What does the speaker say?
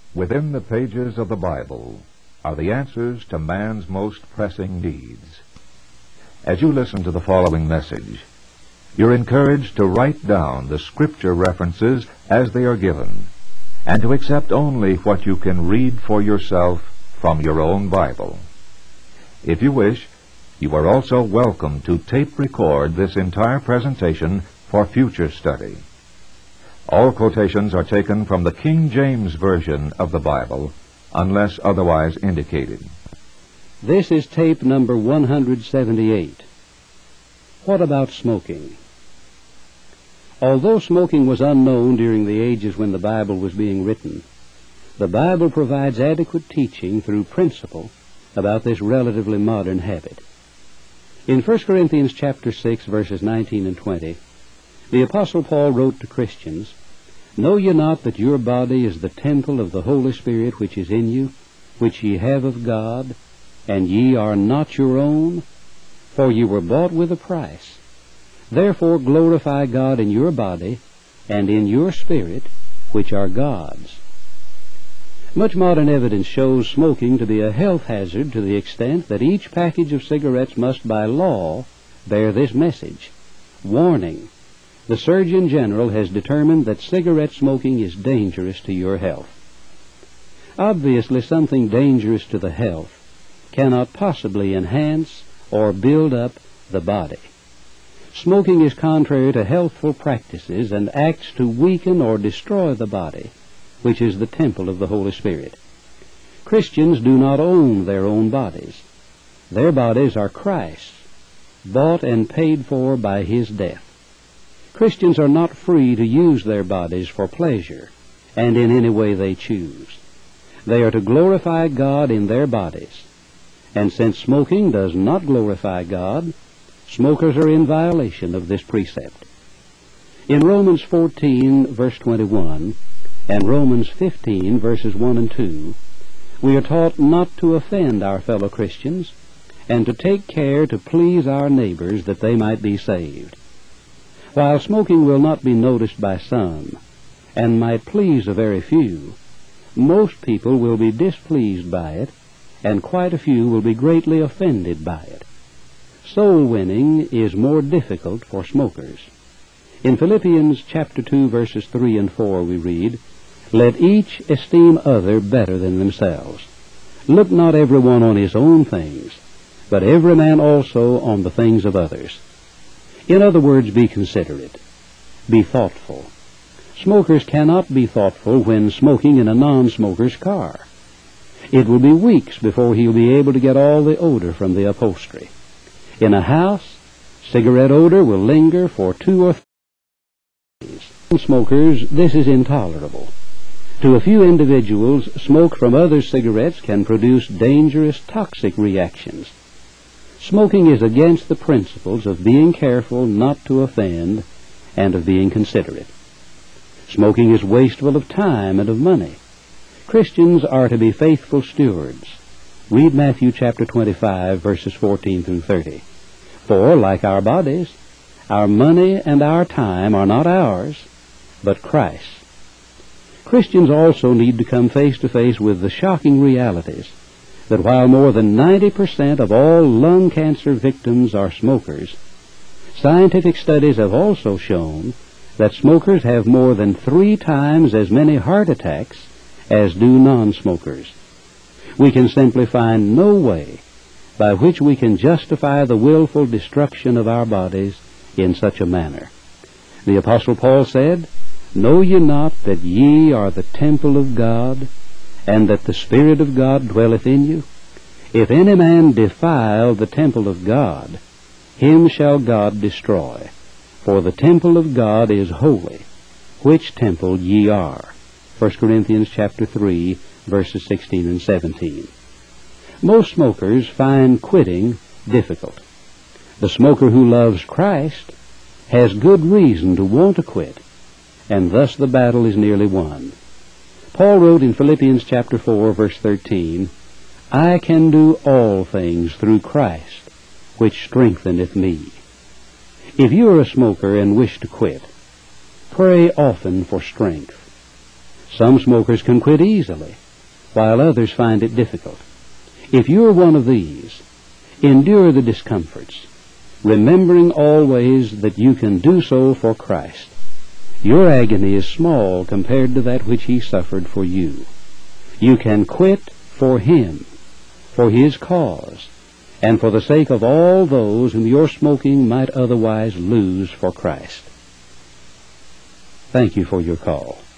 Within the pages of the Bible are the answers to man's most pressing needs. As you listen to the following message, you're encouraged to write down the scripture references as they are given, and to accept only what you can read for yourself from your own Bible. If you wish, you are also welcome to tape record this entire presentation for future study. All quotations are taken from the King James Version of the Bible, unless otherwise indicated. This is tape number 178. What about smoking? Although smoking was unknown during the ages when the Bible was being written, the Bible provides adequate teaching through principle about this relatively modern habit. In 1 Corinthians chapter 6, verses 19 and 20, the Apostle Paul wrote to Christians, "Know ye not that your body is the temple of the Holy Spirit which is in you, which ye have of God, and ye are not your own? For ye were bought with a price. Therefore glorify God in your body and in your spirit, which are God's." Much modern evidence shows smoking to be a health hazard to the extent that each package of cigarettes must by law bear this message: warning. The Surgeon General has determined that cigarette smoking is dangerous to your health. Obviously, something dangerous to the health cannot possibly enhance or build up the body. Smoking is contrary to healthful practices and acts to weaken or destroy the body, which is the temple of the Holy Spirit. Christians do not own their own bodies. Their bodies are Christ's, bought and paid for by His death. Christians are not free to use their bodies for pleasure and in any way they choose. They are to glorify God in their bodies. And since smoking does not glorify God, smokers are in violation of this precept. In Romans 14, verse 21, and Romans 15, verses 1 and 2, we are taught not to offend our fellow Christians and to take care to please our neighbors that they might be saved. While smoking will not be noticed by some and might please a very few, most people will be displeased by it, and quite a few will be greatly offended by it. Soul winning is more difficult for smokers. In Philippians chapter 2, verses 3 and 4, we read, "Let each esteem other better than themselves. Look not every one on his own things, but every man also on the things of others." In other words, be considerate. Be thoughtful. Smokers cannot be thoughtful when smoking in a non-smoker's car. It will be weeks before he'll be able to get all the odor from the upholstery. In a house, cigarette odor will linger for 2 or 3 days. For smokers, this is intolerable. To a few individuals, smoke from other cigarettes can produce dangerous toxic reactions. Smoking is against the principles of being careful not to offend and of being considerate. Smoking is wasteful of time and of money. Christians are to be faithful stewards. Read Matthew chapter 25, verses 14 through 30. For, like our bodies, our money and our time are not ours, but Christ's. Christians also need to come face to face with the shocking realities that while more than 90% of all lung cancer victims are smokers, scientific studies have also shown that smokers have more than 3 times as many heart attacks as do non-smokers. We can simply find no way by which we can justify the willful destruction of our bodies in such a manner. The Apostle Paul said, "Know ye not that ye are the temple of God, and that the Spirit of God dwelleth in you? If any man defile the temple of God, him shall God destroy. For the temple of God is holy, which temple ye are." 1 Corinthians chapter 3, verses 16 and 17. Most smokers find quitting difficult. The smoker who loves Christ has good reason to want to quit, and thus the battle is nearly won. Paul wrote in Philippians chapter 4, verse 13, "I can do all things through Christ, which strengtheneth me." If you are a smoker and wish to quit, pray often for strength. Some smokers can quit easily, while others find it difficult. If you're one of these, endure the discomforts, remembering always that you can do so for Christ. Your agony is small compared to that which He suffered for you. You can quit for Him, for His cause, and for the sake of all those whom your smoking might otherwise lose for Christ. Thank you for your call.